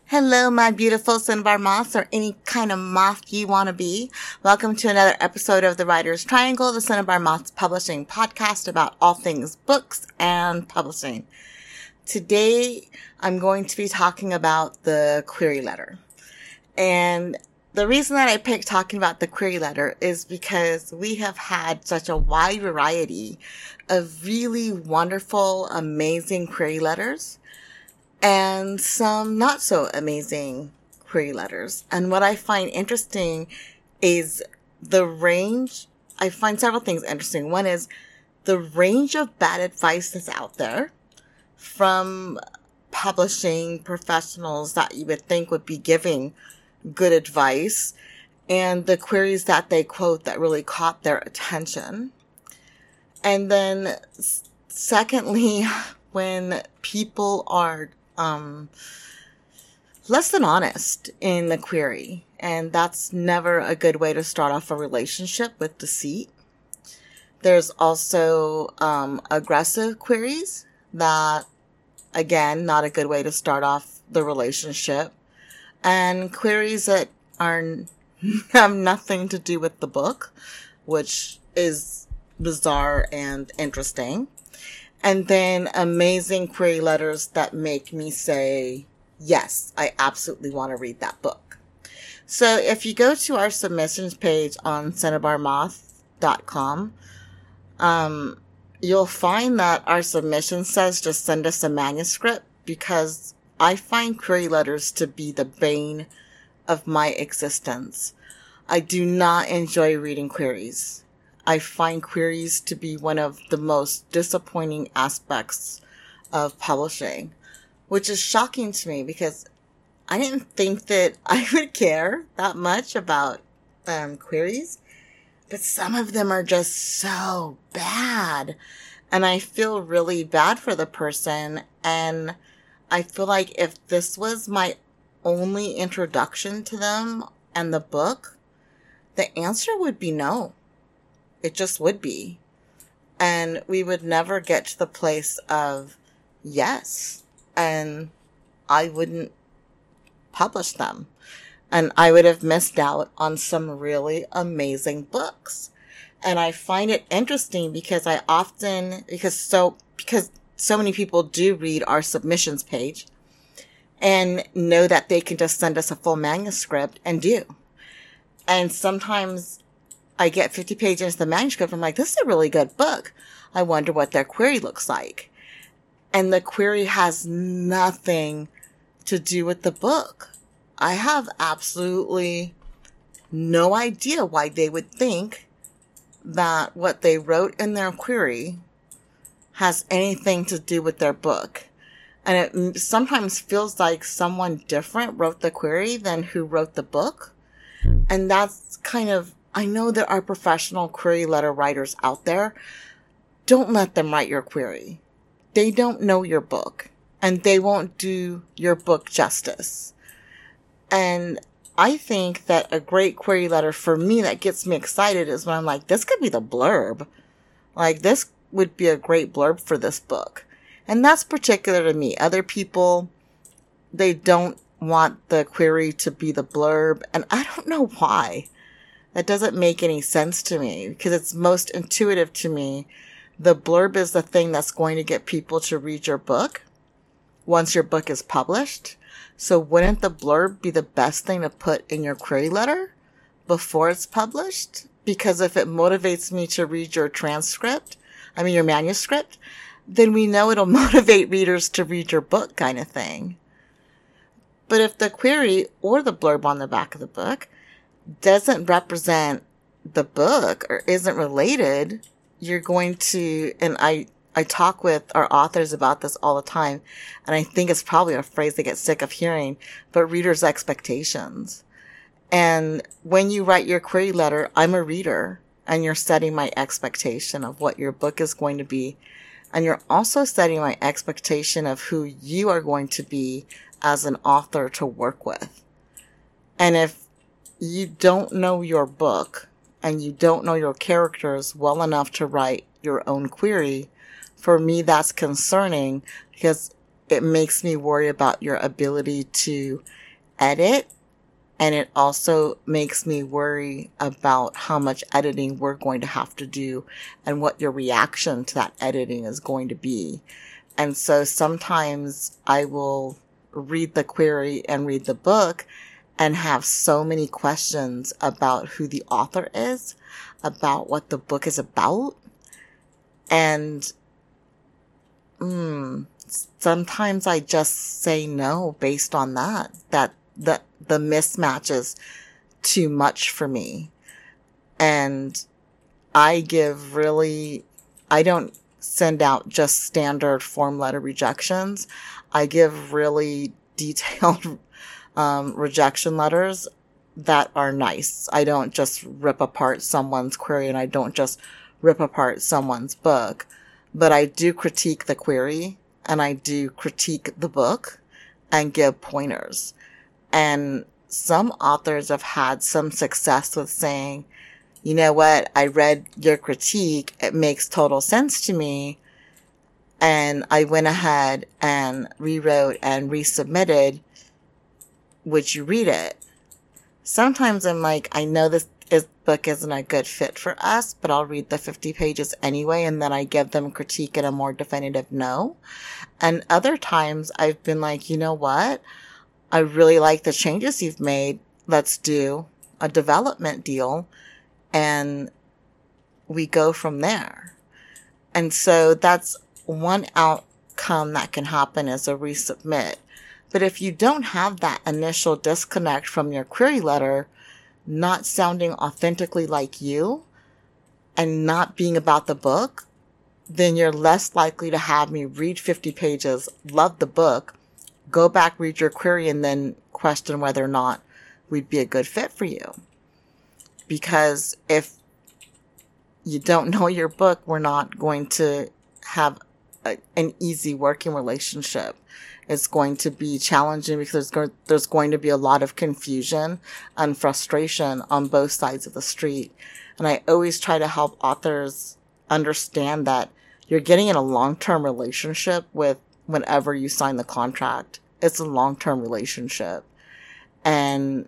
Hello, my beautiful cinnabar moths, or any kind of moth you want to be. Welcome to another episode of the Writer's Triangle, the Cinnabar Moths Publishing podcast about all things books and publishing. Today, I'm going to be talking about the query letter. And the reason that I picked talking about the query letter is because we have had such a wide variety of really wonderful, amazing query letters and some not so amazing query letters. And what I find interesting is the range. I find several things interesting. One is the range of bad advice that's out there from publishing professionals that you would think would be giving good advice, and the queries that they quote that really caught their attention. And then secondly, when people are less than honest in the query, and that's never a good way to start off a relationship with deceit. There's also aggressive queries that, again, not a good way to start off the relationship, and queries that have nothing to do with the book, which is bizarre and interesting. And then amazing query letters that make me say, yes, I absolutely want to read that book. So if you go to our submissions page on cinnabarmoth.com, you'll find that our submission says just send us a manuscript, because I find query letters to be the bane of my existence. I do not enjoy reading queries. I find queries to be one of the most disappointing aspects of publishing, which is shocking to me because I didn't think that I would care that much about queries, but some of them are just so bad, and I feel really bad for the person. And I feel like if this was my only introduction to them and the book, the answer would be no. It just would be. And we would never get to the place of yes. And I wouldn't publish them. And I would have missed out on some really amazing books. And I find it interesting because so many people do read our submissions page and know that they can just send us a full manuscript and do. And sometimes I get 50 pages into the manuscript. I'm like, this is a really good book. I wonder what their query looks like. And the query has nothing to do with the book. I have absolutely no idea why they would think that what they wrote in their query has anything to do with their book. And it sometimes feels like someone different wrote the query than who wrote the book. And that's kind of, I know there are professional query letter writers out there. Don't let them write your query. They don't know your book, and they won't do your book justice. And I think that a great query letter for me that gets me excited is when I'm like, this could be the blurb. Like, this would be a great blurb for this book. And that's particular to me. Other people, they don't want the query to be the blurb, and I don't know why. That doesn't make any sense to me, because it's most intuitive to me. The blurb is the thing that's going to get people to read your book once your book is published. So wouldn't the blurb be the best thing to put in your query letter before it's published? Because if it motivates me to read your your manuscript, then we know it'll motivate readers to read your book, kind of thing. But if the query or the blurb on the back of the book doesn't represent the book or isn't related, you're going to, and I talk with our authors about this all the time, and I think it's probably a phrase they get sick of hearing, but readers' expectations. And when you write your query letter, I'm a reader, and you're setting my expectation of what your book is going to be. And you're also setting my expectation of who you are going to be as an author to work with. And if you don't know your book and you don't know your characters well enough to write your own query, for me, that's concerning, because it makes me worry about your ability to edit. And it also makes me worry about how much editing we're going to have to do and what your reaction to that editing is going to be. And so sometimes I will read the query and read the book and have so many questions about who the author is, about what the book is about. And sometimes I just say no based on that the mismatch is too much for me. And I don't send out just standard form letter rejections. I give really detailed rejection letters that are nice. I don't just rip apart someone's query, and I don't just rip apart someone's book, but I do critique the query and I do critique the book and give pointers. And some authors have had some success with saying, you know what, I read your critique. It makes total sense to me. And I went ahead and rewrote and resubmitted. Would you read it? Sometimes I'm like, I know this book isn't a good fit for us, but I'll read the 50 pages anyway. And then I give them critique and a more definitive no. And other times I've been like, you know what? I really like the changes you've made. Let's do a development deal. And we go from there. And so that's one outcome that can happen is a resubmit. But if you don't have that initial disconnect from your query letter, not sounding authentically like you and not being about the book, then you're less likely to have me read 50 pages, love the book, go back, read your query, and then question whether or not we'd be a good fit for you. Because if you don't know your book, we're not going to have an easy working relationship. It's going to be challenging because there's going to be a lot of confusion and frustration on both sides of the street. And I always try to help authors understand that you're getting in a long-term relationship with whenever you sign the contract. It's a long-term relationship. And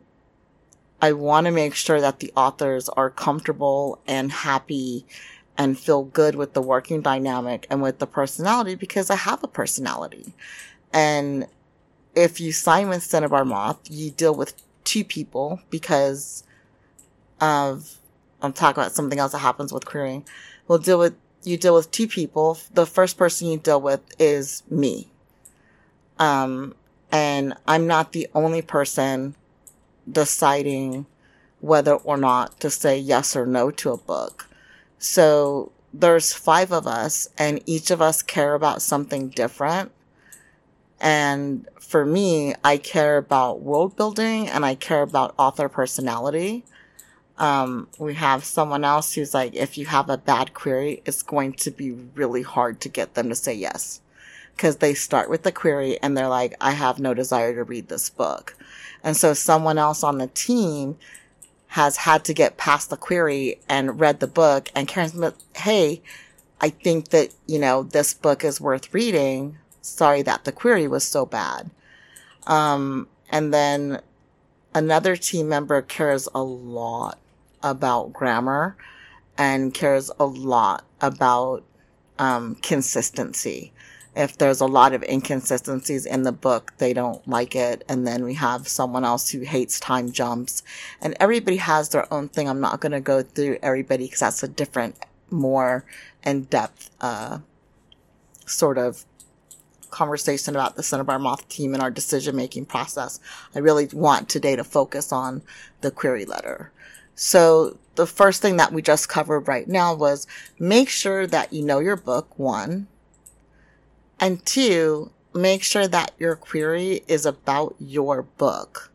I want to make sure that the authors are comfortable and happy and feel good with the working dynamic and with the personality, because I have a personality. And if you sign with Cinnabar Moth, you deal with two people because of, I'm talking about something else that happens with querying. You deal with two people. The first person you deal with is me. And I'm not the only person deciding whether or not to say yes or no to a book. So there's 5 of us, and each of us care about something different. And for me, I care about world building and I care about author personality. We have someone else who's like, if you have a bad query, it's going to be really hard to get them to say yes. Because they start with the query and they're like, I have no desire to read this book. And so someone else on the team has had to get past the query and read the book, and Karen's like, hey, I think that, this book is worth reading. Sorry that the query was so bad. And then another team member cares a lot about grammar and cares a lot about consistency. If there's a lot of inconsistencies in the book, they don't like it. And then we have someone else who hates time jumps. And everybody has their own thing. I'm not going to go through everybody because that's a different, more in-depth sort of conversation about the Cinnabar Moth team and our decision-making process. I really want today to focus on the query letter. So the first thing that we just covered right now was make sure that you know your book, 1. And 2, make sure that your query is about your book.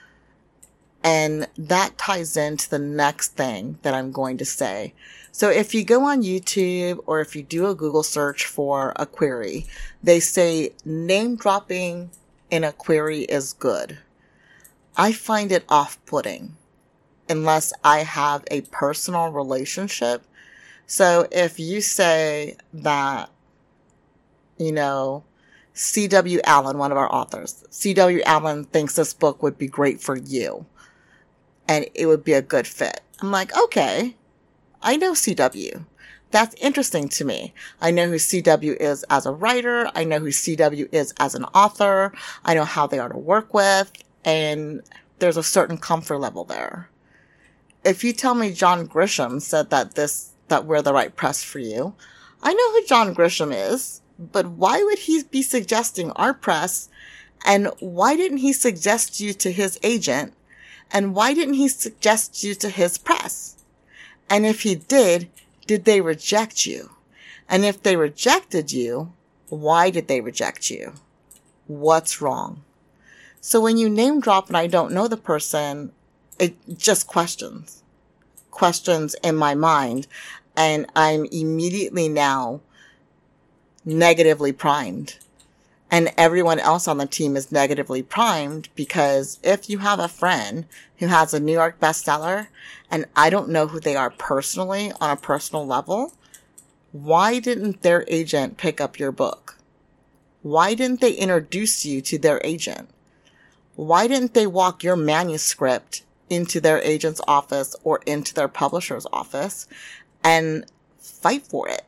And that ties into the next thing that I'm going to say. So if you go on YouTube or if you do a Google search for a query, they say name dropping in a query is good. I find it off-putting unless I have a personal relationship. So if you say that, C.W. Allen, one of our authors. C.W. Allen thinks this book would be great for you. And it would be a good fit. I'm like, okay, I know C.W. That's interesting to me. I know who C.W. is as a writer. I know who C.W. is as an author. I know how they are to work with. And there's a certain comfort level there. If you tell me John Grisham said that we're the right press for you, I know who John Grisham is, but why would he be suggesting our press? And why didn't he suggest you to his agent? And why didn't he suggest you to his press? And if he did they reject you? And if they rejected you, why did they reject you? What's wrong? So when you name drop and I don't know the person, it just questions in my mind. And I'm immediately now negatively primed. And everyone else on the team is negatively primed because if you have a friend who has a New York bestseller and I don't know who they are personally on a personal level, why didn't their agent pick up your book? Why didn't they introduce you to their agent? Why didn't they walk your manuscript into their agent's office or into their publisher's office and fight for it?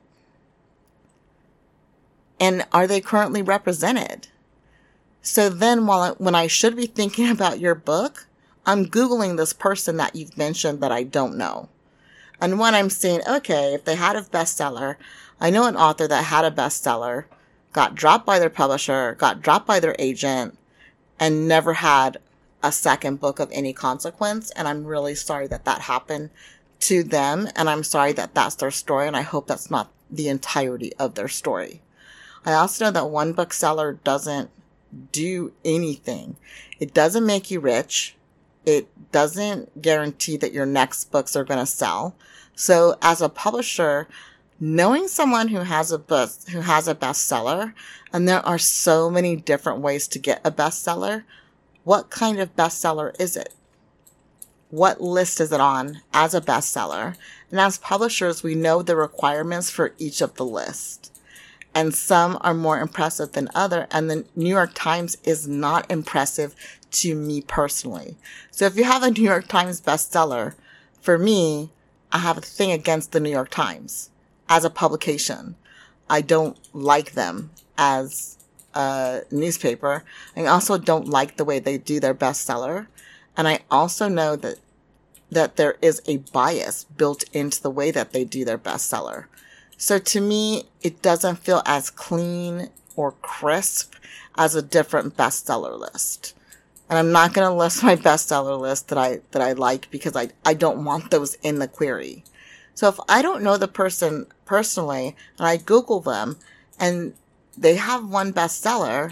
And are they currently represented? So then when I should be thinking about your book, I'm Googling this person that you've mentioned that I don't know. And when I'm saying, okay, if they had a bestseller, I know an author that had a bestseller, got dropped by their publisher, got dropped by their agent, and never had a second book of any consequence. And I'm really sorry that happened to them. And I'm sorry that that's their story. And I hope that's not the entirety of their story. I also know that one bookseller doesn't do anything. It doesn't make you rich. It doesn't guarantee that your next books are going to sell. So as a publisher, knowing someone who has a bestseller, and there are so many different ways to get a bestseller, what kind of bestseller is it? What list is it on as a bestseller? And as publishers, we know the requirements for each of the lists. And some are more impressive than other. And the New York Times is not impressive to me personally. So if you have a New York Times bestseller, for me, I have a thing against the New York Times as a publication. I don't like them as a newspaper. I also don't like the way they do their bestseller. And I also know that there is a bias built into the way that they do their bestseller. So to me, it doesn't feel as clean or crisp as a different bestseller list. And I'm not going to list my bestseller list that I like because I don't want those in the query. So if I don't know the person personally and I Google them and they have one bestseller,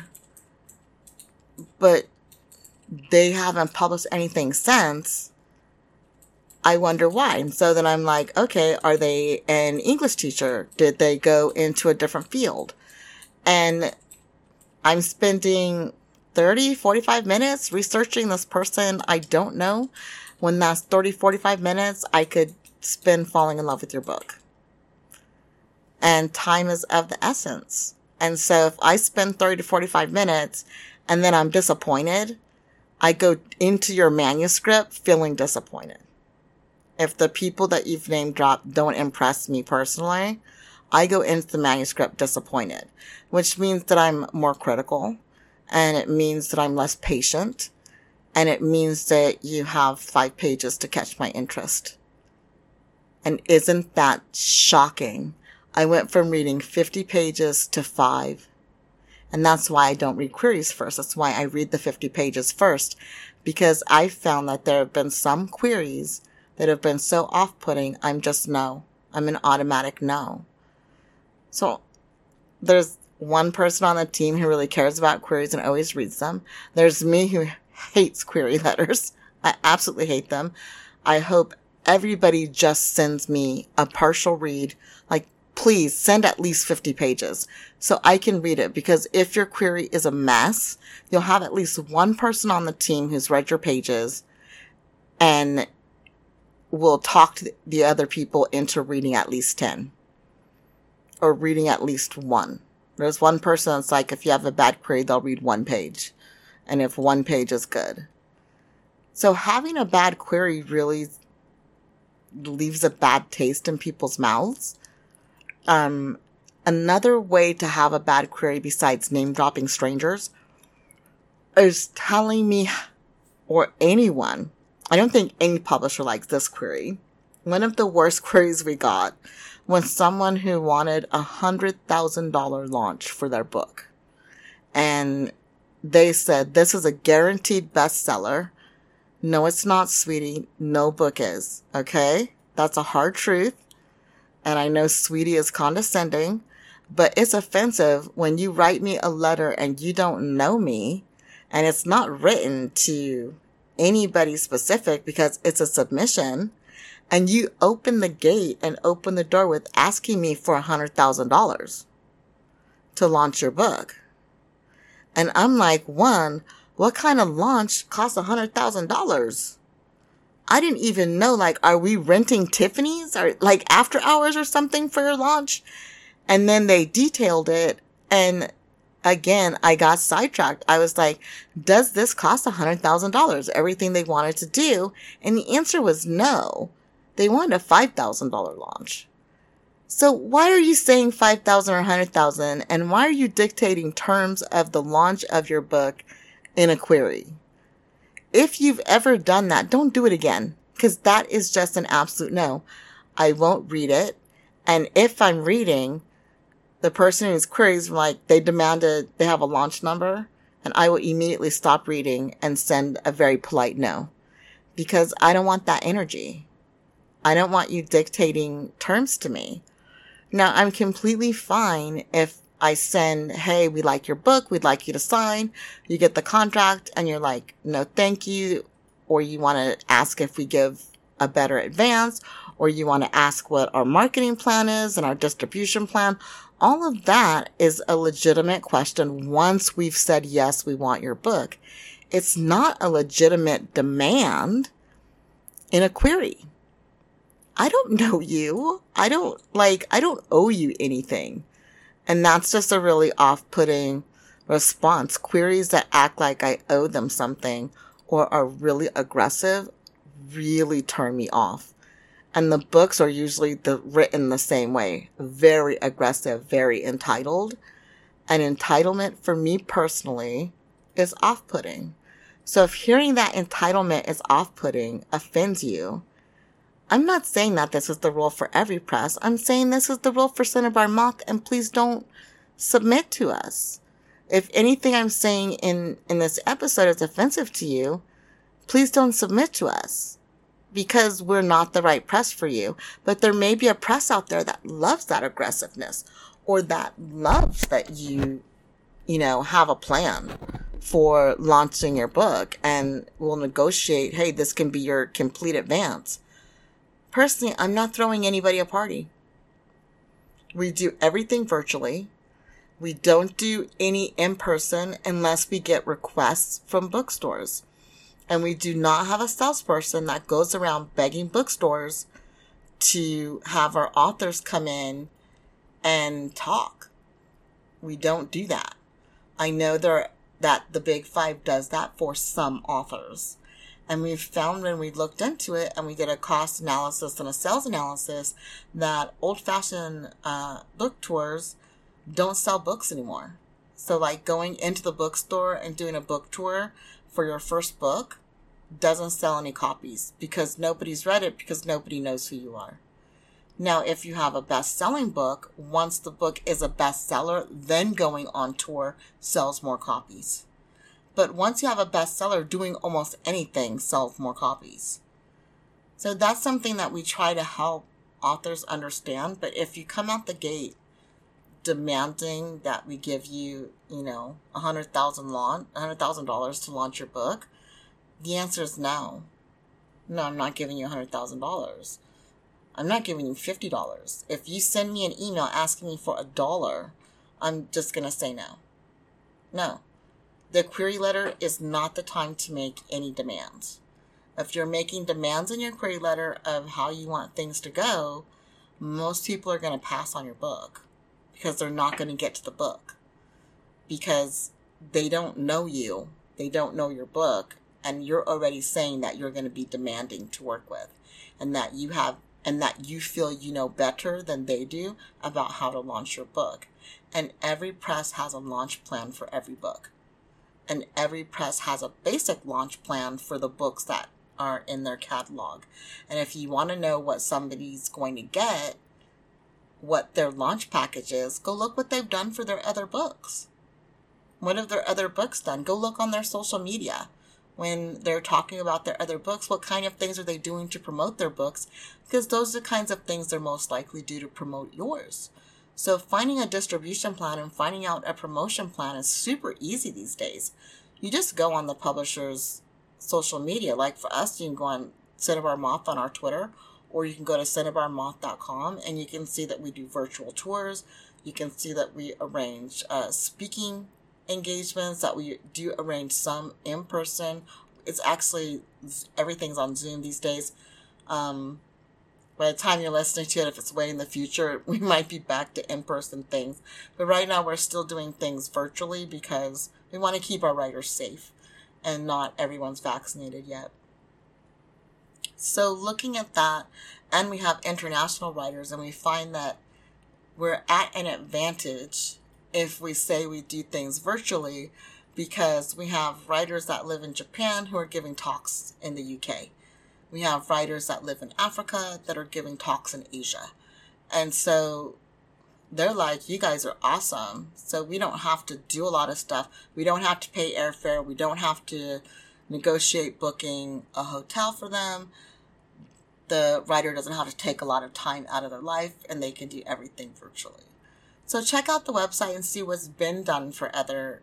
but they haven't published anything since, I wonder why. And so then I'm like, okay, are they an English teacher? Did they go into a different field? And I'm spending 30, 45 minutes researching this person I don't know, when that's 30, 45 minutes I could spend falling in love with your book. And time is of the essence. And so if I spend 30 to 45 minutes and then I'm disappointed, I go into your manuscript feeling disappointed. If the people that you've name dropped don't impress me personally, I go into the manuscript disappointed, which means that I'm more critical, and it means that I'm less patient, and it means that you have 5 pages to catch my interest. And isn't that shocking? I went from reading 50 pages to 5. And that's why I don't read queries first. That's why I read the 50 pages first, because I found that there have been some queries that have been so off-putting, I'm just no. I'm an automatic no. So there's one person on the team who really cares about queries and always reads them. There's me who hates query letters. I absolutely hate them. I hope everybody just sends me a partial read. Like, please send at least 50 pages so I can read it, because if your query is a mess, you'll have at least one person on the team who's read your pages and will talk to the other people into reading at least 10 or reading at least 1. There's one person that's like, if you have a bad query, they'll read one page. And if one page is good. So having a bad query really leaves a bad taste in people's mouths. Another way to have a bad query besides name dropping strangers is telling me, or anyone, I don't think any publisher likes this query. One of the worst queries we got was someone who wanted $100,000 launch for their book. And they said, this is a guaranteed bestseller. No, it's not, sweetie. No book is. Okay? That's a hard truth. And I know sweetie is condescending, but it's offensive when you write me a letter and you don't know me, and it's not written to anybody specific because it's a submission, and you open the gate and open the door with asking me for $100,000 to launch your book. And I'm like, one, what kind of launch costs $100,000? I didn't even know, like, are we renting Tiffany's or like after hours or something for your launch? And then they detailed it. And again, I got sidetracked. I was like, does this cost $100,000? Everything they wanted to do. And the answer was no. They wanted a $5,000 launch. So why are you saying 5,000 or 100,000? And why are you dictating terms of the launch of your book in a query? If you've ever done that, don't do it again, because that is just an absolute no. I won't read it. And if I'm reading, the person whose queries, like, they have a launch number, and I will immediately stop reading and send a very polite no, because I don't want that energy. I don't want you dictating terms to me. Now, I'm completely fine if I send, hey, we like your book, we'd like you to sign. You get the contract and you're like, no, thank you. Or you want to ask if we give a better advance, or you want to ask what our marketing plan is and our distribution plan. All of that is a legitimate question once we've said, yes, we want your book. It's not a legitimate demand in a query. I don't know you. I don't owe you anything. And that's just a really off-putting response. Queries that act like I owe them something or are really aggressive really turn me off. And the books are usually written the same way. Very aggressive, very entitled. And entitlement for me personally is off-putting. So if hearing that entitlement is off-putting offends you, I'm not saying that this is the rule for every press. I'm saying this is the rule for Cinnabar Moth, and please don't submit to us. If anything I'm saying in this episode is offensive to you, please don't submit to us, because we're not the right press for you. But there may be a press out there that loves that aggressiveness, or that loves that you have a plan for launching your book and will negotiate, hey, this can be your complete advance. Personally, I'm not throwing anybody a party. We do everything virtually. We don't do any in-person unless we get requests from bookstores. And we do not have a salesperson that goes around begging bookstores to have our authors come in and talk. We don't do that. I know that the Big Five does that for some authors. And we've found when we looked into it and we did a cost analysis and a sales analysis that old-fashioned book tours don't sell books anymore. So like going into the bookstore and doing a book tour for your first book doesn't sell any copies because nobody's read it, because nobody knows who you are. Now, if you have a best-selling book, once the book is a bestseller, then going on tour sells more copies. But once you have a bestseller, doing almost anything sells more copies. So that's something that we try to help authors understand. But if you come out the gate demanding that we give you, $100,000 to launch your book, the answer is no. No, I'm not giving you $100,000. I'm not giving you $50. If you send me an email asking me for $1, I'm just going to say no. No. The query letter is not the time to make any demands. If you're making demands in your query letter of how you want things to go, most people are going to pass on your book because they're not going to get to the book because they don't know you. They don't know your book. And you're already saying that you're going to be demanding to work with, and that you feel you know better than they do about how to launch your book. And every press has a launch plan for every book. And every press has a basic launch plan for the books that are in their catalog. And if you want to know what somebody's going to get, what their launch package is, go look what they've done for their other books. What have their other books done? Go look on their social media. When they're talking about their other books, what kind of things are they doing to promote their books? Because those are the kinds of things they're most likely do to promote yours. So finding a distribution plan and finding out a promotion plan is super easy these days. You just go on the publisher's social media. Like for us, you can go on Cinnabar Moth on our Twitter, or you can go to cinnabarmoth.com, and you can see that we do virtual tours. You can see that we arrange speaking engagements, that we do arrange some in person. It's actually, everything's on Zoom these days. By the time you're listening to it, if it's way in the future, we might be back to in-person things. But right now we're still doing things virtually because we want to keep our writers safe, and not everyone's vaccinated yet. So looking at that, and we have international writers, and we find that we're at an advantage if we say we do things virtually, because we have writers that live in Japan who are giving talks in the UK. We have writers that live in Africa that are giving talks in Asia. And so they're like, you guys are awesome. So we don't have to do a lot of stuff. We don't have to pay airfare. We don't have to negotiate booking a hotel for them. The writer doesn't have to take a lot of time out of their life, and they can do everything virtually. So check out the website and see what's been done for other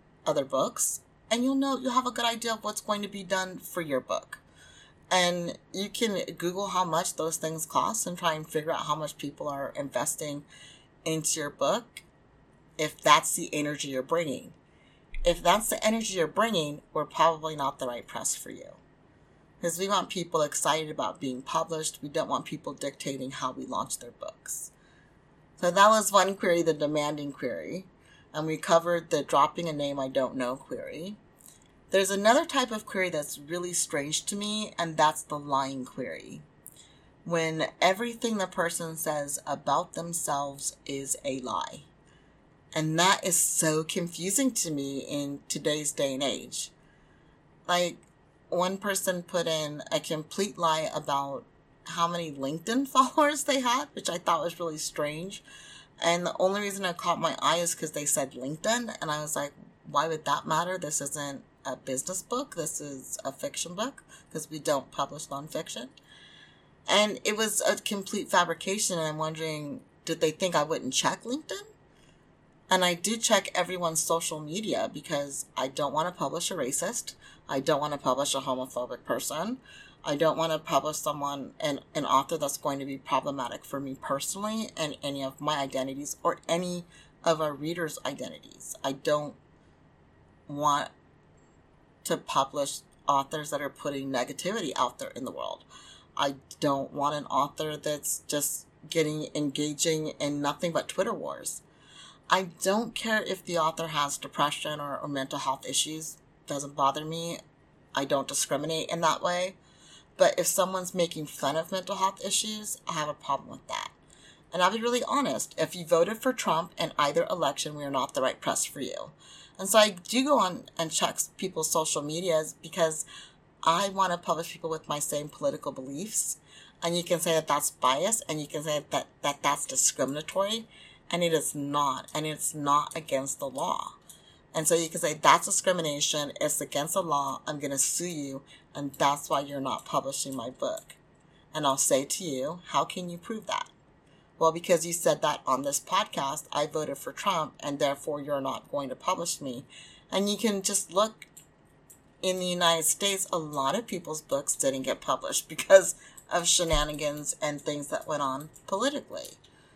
books, and you'll have a good idea of what's going to be done for your book. And you can Google how much those things cost and try and figure out how much people are investing into your book, if that's the energy you're bringing. If that's the energy you're bringing, we're probably not the right press for you. Because we want people excited about being published. We don't want people dictating how we launch their books. So that was one query, the demanding query. And we covered the dropping a name I don't know query. There's another type of query that's really strange to me, and that's the lying query. When everything the person says about themselves is a lie. And that is so confusing to me in today's day and age. Like, one person put in a complete lie about how many LinkedIn followers they had, which I thought was really strange. And the only reason it caught my eye is because they said LinkedIn. And I was like, why would that matter? This isn't a business book. This is a fiction book, because we don't publish nonfiction. And it was a complete fabrication. And I'm wondering, did they think I wouldn't check LinkedIn? And I do check everyone's social media, because I don't want to publish a racist. I don't want to publish a homophobic person. I don't want to publish an author that's going to be problematic for me personally and any of my identities or any of our readers' identities. I don't want to publish authors that are putting negativity out there in the world. I don't want an author that's just engaging in nothing but Twitter wars. I don't care if the author has depression or mental health issues. Doesn't bother me. I don't discriminate in that way. But if someone's making fun of mental health issues, I have a problem with that. And I'll be really honest. If you voted for Trump in either election, we are not the right press for you. And so I do go on and check people's social medias, because I want to publish people with my same political beliefs. And you can say that that's bias, and you can say that that's discriminatory. And it is not. And it's not against the law. And so you can say that's discrimination, it's against the law, I'm going to sue you, and that's why you're not publishing my book. And I'll say to you, how can you prove that? Well, because you said that on this podcast, I voted for Trump, and therefore you're not going to publish me. And you can just look, in the United States, a lot of people's books didn't get published because of shenanigans and things that went on politically.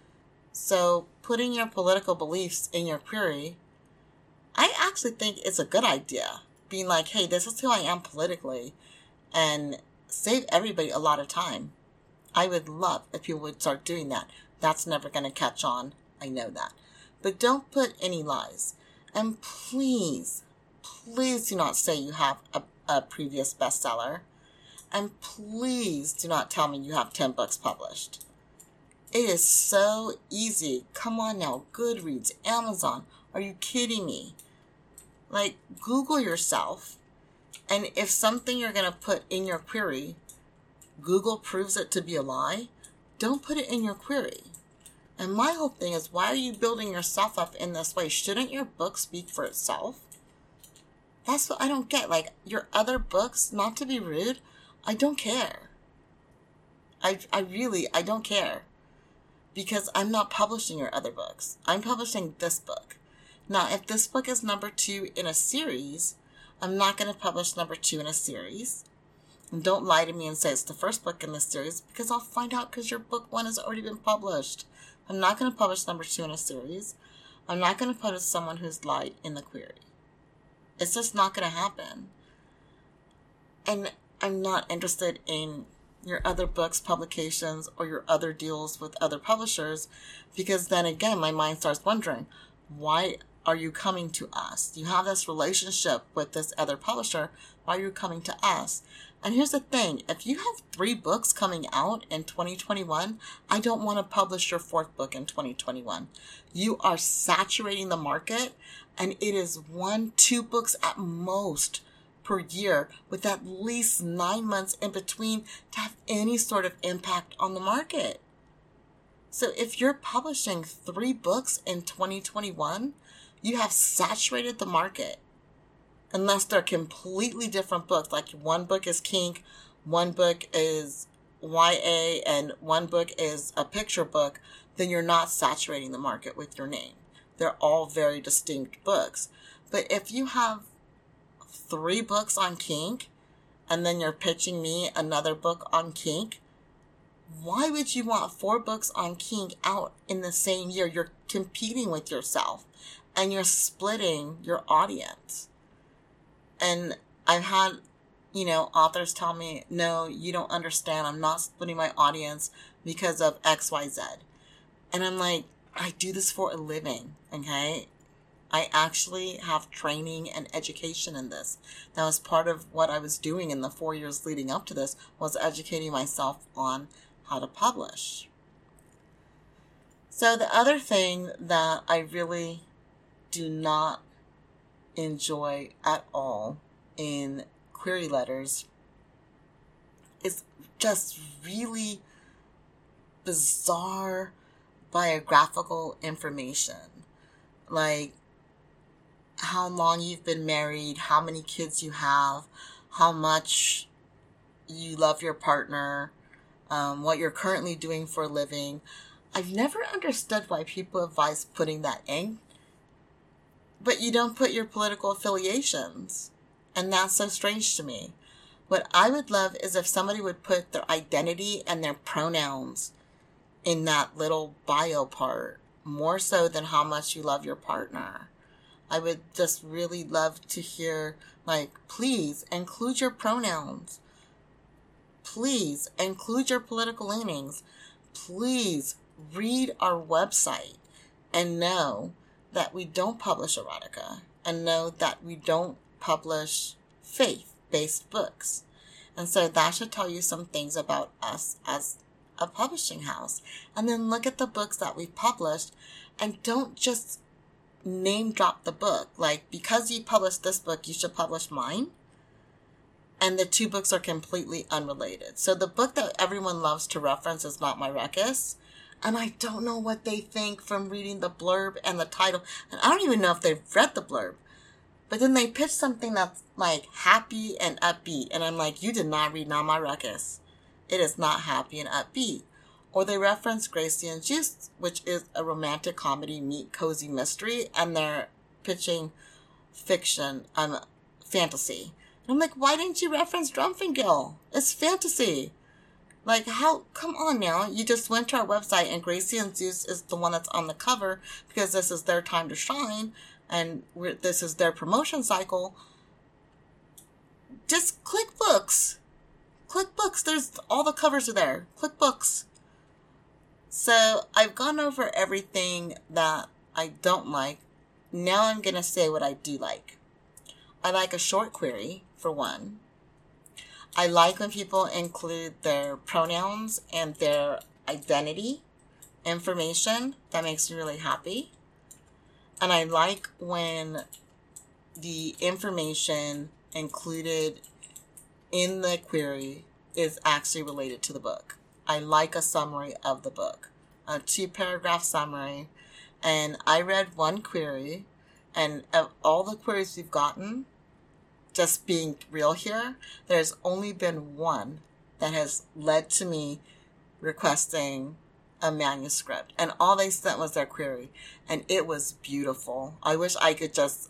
So putting your political beliefs in your query, I actually think it's a good idea. Being like, hey, this is who I am politically, and save everybody a lot of time. I would love if people would start doing that. That's never going to catch on. I know that. but don't put any lies. And please, please do not say you have a previous bestseller. And please do not tell me you have 10 books published. It is so easy. Come on now. Goodreads, Amazon. Are you kidding me? Like, Google yourself. And if something you're going to put in your query, Google proves it to be a lie, don't put it in your query. And my whole thing is, why are you building yourself up in this way? Shouldn't your book speak for itself? That's what I don't get. Like, your other books, not to be rude, I don't care. I don't care. Because I'm not publishing your other books. I'm publishing this book. Now, if this book is number 2 in a series, I'm not going to publish number 2 in a series. And don't lie to me and say it's the first book in this series, because I'll find out because your book 1 has already been published. I'm not going to publish number 2 in a series. I'm not going to publish someone who's lied in the query. It's just not going to happen. And I'm not interested in your other books, publications, or your other deals with other publishers, because then again, my mind starts wondering, why are you coming to us? You have this relationship with this other publisher. Why are you coming to us? And here's the thing. If you have 3 books coming out in 2021, I don't want to publish your 4th book in 2021. You are saturating the market, and it is 1-2 books at most per year, with at least 9 months in between to have any sort of impact on the market. So if you're publishing 3 books in 2021, you have saturated the market. Unless they're completely different books, like one book is kink, one book is YA, and one book is a picture book, then you're not saturating the market with your name. They're all very distinct books. But if you have 3 books on kink, and then you're pitching me another book on kink, why would you want 4 books on kink out in the same year? You're competing with yourself, and you're splitting your audience. And I've had, authors tell me, no, you don't understand. I'm not splitting my audience because of XYZ. And I'm like, I do this for a living, okay? I actually have training and education in this. That was part of what I was doing in the 4 years leading up to this, was educating myself on how to publish. So the other thing that I really do not enjoy at all in query letters is just really bizarre biographical information. Like how long you've been married, how many kids you have, how much you love your partner, what you're currently doing for a living. I've never understood why people advise putting that in. But you don't put your political affiliations. And that's so strange to me. What I would love is if somebody would put their identity and their pronouns in that little bio part, more so than how much you love your partner. I would just really love to hear, please include your pronouns. Please include your political leanings. Please read our website and know that we don't publish erotica, and know that we don't publish faith-based books. And so that should tell you some things about us as a publishing house. And then look at the books that we've published, and don't just name drop the book. Like, because you published this book, you should publish mine. And the 2 books are completely unrelated. So the book that everyone loves to reference is Not My Ruckus. And I don't know what they think from reading the blurb and the title. And I don't even know if they've read the blurb. But then they pitch something that's happy and upbeat. And I'm like, you did not read Not My Ruckus. It is not happy and upbeat. Or they reference Gracie and Juice, which is a romantic comedy meet cozy mystery. And they're pitching fiction, fantasy. And I'm like, why didn't you reference Drumfingale? It's fantasy. Come on now. You just went to our website and Gracie and Zeus is the one that's on the cover because this is their time to shine and this is their promotion cycle. Just click books. Click books. There's all the covers are there. Click books. So I've gone over everything that I don't like. Now I'm going to say what I do like. I like a short query, for one. I like when people include their pronouns and their identity information. That makes me really happy. And I like when the information included in the query is actually related to the book. I like a summary of the book, a 2-paragraph summary. And I read one query, and of all the queries we've gotten, just being real here, there's only been one that has led to me requesting a manuscript. And all they sent was their query. And it was beautiful. I wish I could just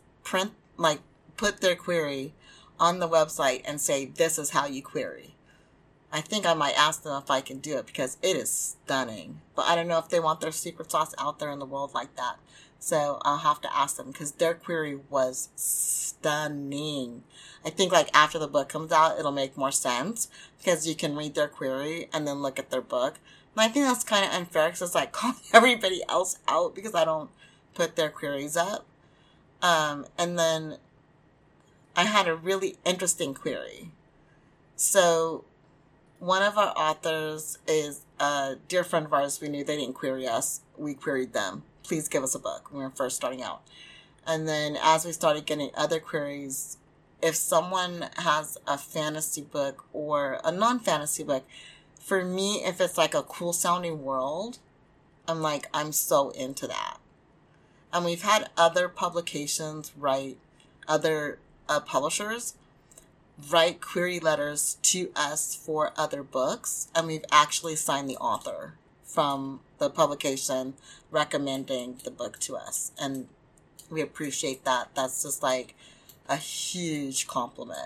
put their query on the website and say, this is how you query. I think I might ask them if I can do it because it is stunning. But I don't know if they want their secret sauce out there in the world like that. So I'll have to ask them because their query was stunning. I think after the book comes out, it'll make more sense because you can read their query and then look at their book. And I think that's kind of unfair because it's calling everybody else out because I don't put their queries up. And then I had a really interesting query. So one of our authors is a dear friend of ours. We knew they didn't query us. We queried them. Please give us a book. We were first starting out. And then as we started getting other queries, if someone has a fantasy book or a non-fantasy book, for me, if it's a cool sounding world, I'm so into that. And we've had other publications other publishers write query letters to us for other books, and we've actually signed the author from the publication recommending the book to us, and we appreciate that. That's just a huge compliment.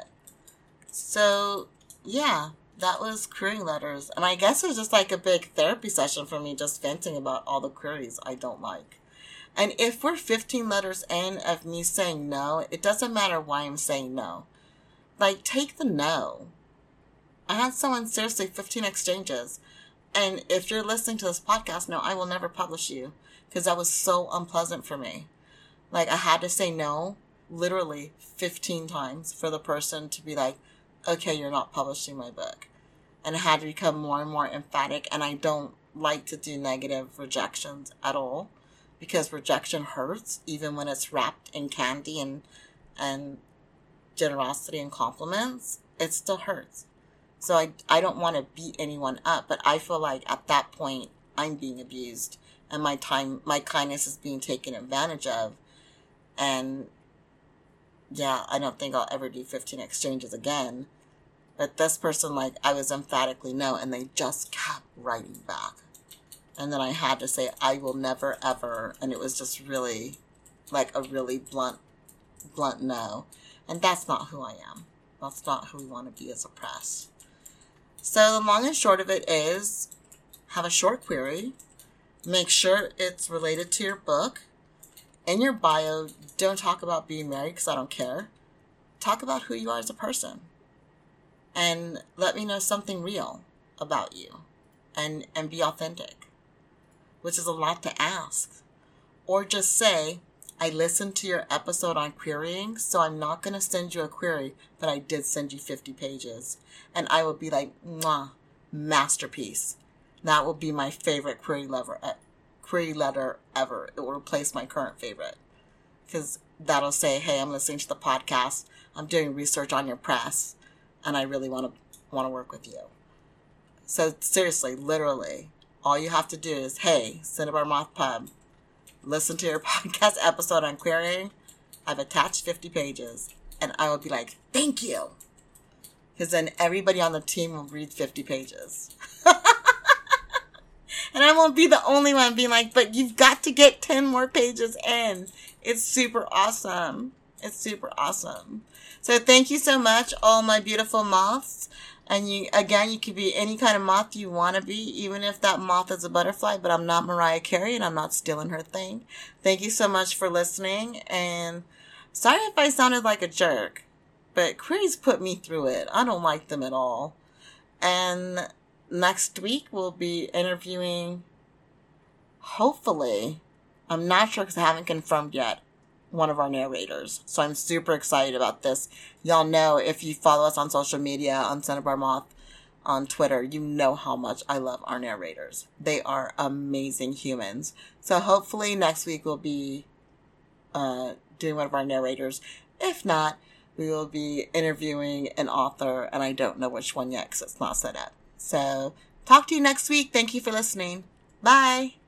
So yeah, that was query letters, and I guess it was just a big therapy session for me, just venting about all the queries I don't like. And if we're 15 letters in of me saying no, it doesn't matter why I'm saying no. Take the no. I had someone, seriously, 15 exchanges. And if you're listening to this podcast, no, I will never publish you. Because that was so unpleasant for me. I had to say no, literally 15 times for the person to be okay, you're not publishing my book. And it had to become more and more emphatic. And I don't like to do negative rejections at all. Because rejection hurts, even when it's wrapped in candy and generosity and compliments, it still hurts. So I don't want to beat anyone up, but I feel at that point I'm being abused and my kindness is being taken advantage of. And yeah, I don't think I'll ever do 15 exchanges again. But this person, I was emphatically no, and they just kept writing back. And then I had to say, I will never ever, and it was just really a really blunt no. And that's not who I am. That's not who we want to be as a press. So the long and short of it is, have a short query. Make sure it's related to your book. In your bio, don't talk about being married because I don't care. Talk about who you are as a person. And let me know something real about you. And be authentic. Which is a lot to ask. Or just say, I listened to your episode on querying, so I'm not going to send you a query, but I did send you 50 pages. And I will be mwah, masterpiece. That will be my favorite query letter ever. It will replace my current favorite. Because that'll say, hey, I'm listening to the podcast. I'm doing research on your press. And I really want to work with you. So seriously, literally, all you have to do is, hey, Cinnabar Moth Pub, listen to your podcast episode on querying. I've attached 50 pages. And I will be thank you. Because then everybody on the team will read 50 pages. And I won't be the only one being but you've got to get 10 more pages in. It's super awesome. It's super awesome. So thank you so much, all my beautiful moths. And you could be any kind of moth you want to be, even if that moth is a butterfly, but I'm not Mariah Carey and I'm not stealing her thing. Thank you so much for listening, and sorry if I sounded like a jerk, but queries put me through it. I don't like them at all. And next week we'll be interviewing, hopefully, I'm not sure because I haven't confirmed yet one of our narrators. So I'm super excited about this. Y'all know, if you follow us on social media, on Cinnabar Moth, on Twitter, you know how much I love our narrators. They are amazing humans. So hopefully next week we'll be doing one of our narrators. If not, we will be interviewing an author, and I don't know which one yet because it's not set up. So talk to you next week. Thank you for listening. Bye.